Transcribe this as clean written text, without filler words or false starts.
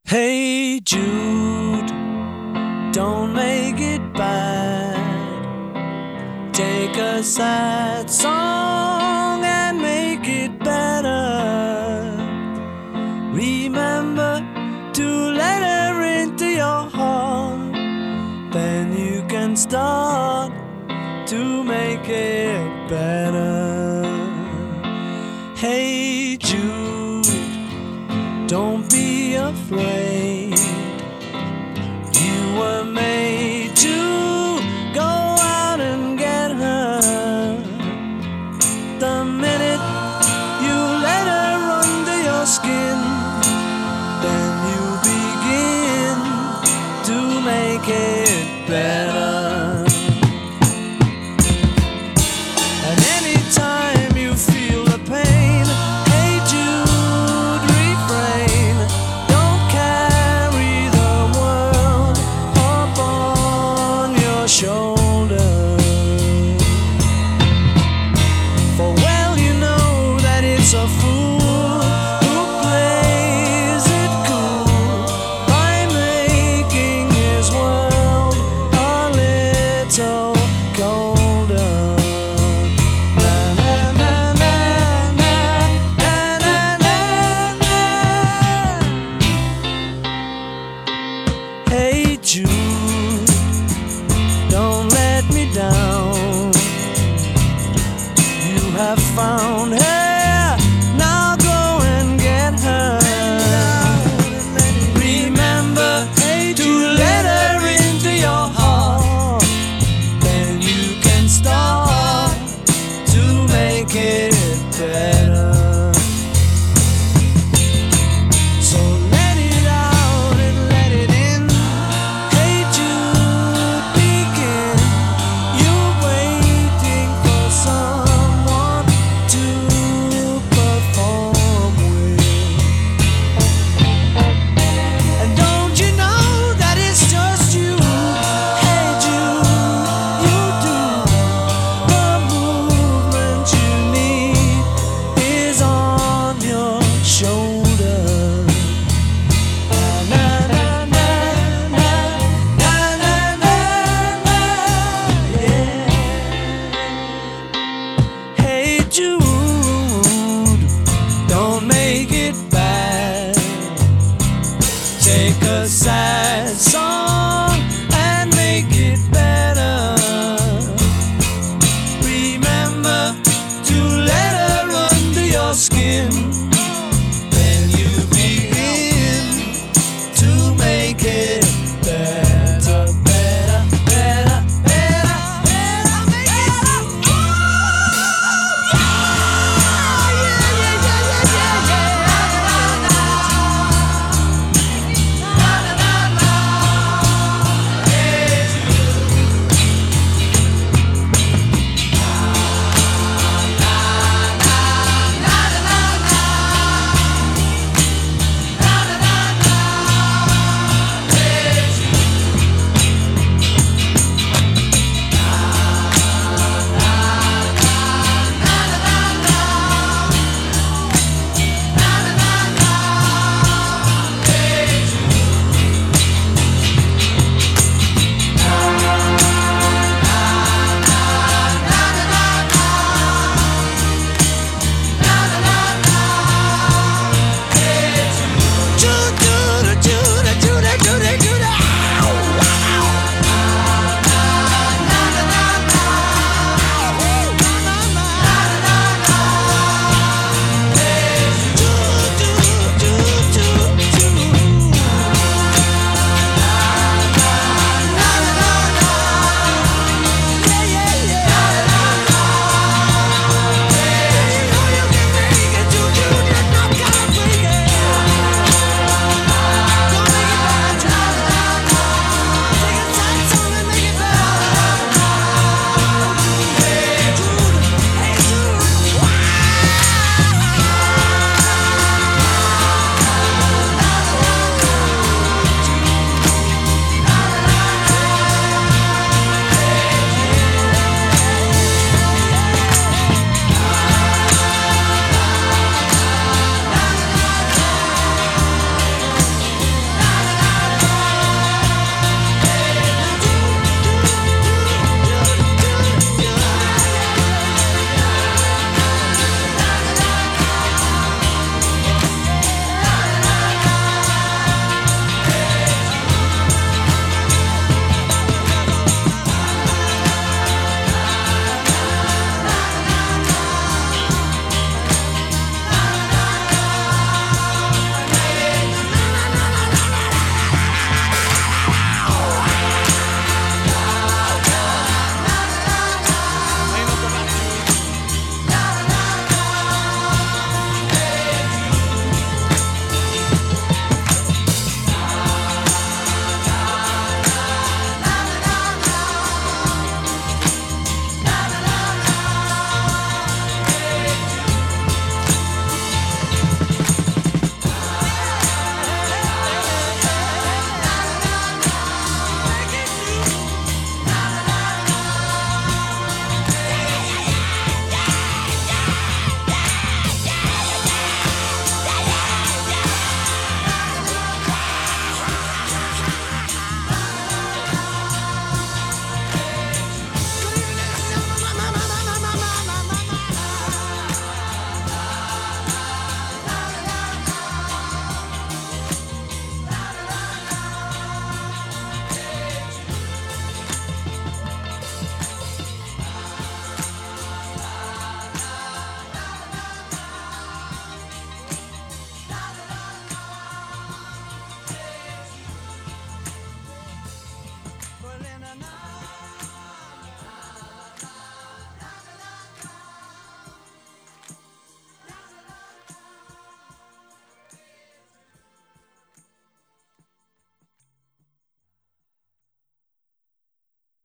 Hey Jude, don't make it bad. Take a sad song and make it better. Remember to let her into your heart. Then you can start to make it better. Hey Jude, don't be afraid. You were made to go out and get her. The minute you let her under your skin, then you begin to make it better. And anytime you feel the pain, hey Jude, refrain. Don't carry the world upon your shoulder. For well you know that it's a fool who plays it cool by making his world a little colder. Na na na na na na na na. Hey Jude, don't let me down. You have found her, now go and get her. Remember to let her into your heart. Then you can start to make it better. So let it out and let it in. Hey Jude, begin. You're waiting for someone to perform with. And don't you know that it's just you? Hey Jude, you do. The movement you need is on your shoulder. Na na na na na na na na, yeah. Hey Jude, don't make it bad. Take a sad song